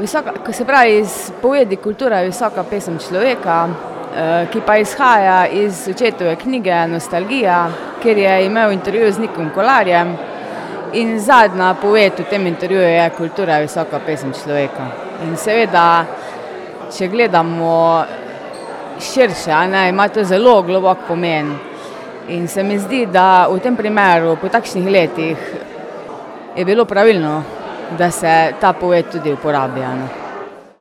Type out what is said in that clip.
ko se pravi, iz povedi kultura je visoka pesem človeka, ki pa izhaja iz očetove knjige Nostalgija, kjer je imel intervju z Nikom Kolarjem in zadnja poved v tem intervjuju je kultura je visoka pesem človeka. In seveda, če gledamo širše, ima to zelo globok pomen. In se mi zdi, da v tem primeru, po takšnih letih, je bilo pravilno, da se ta poved tudi uporablja.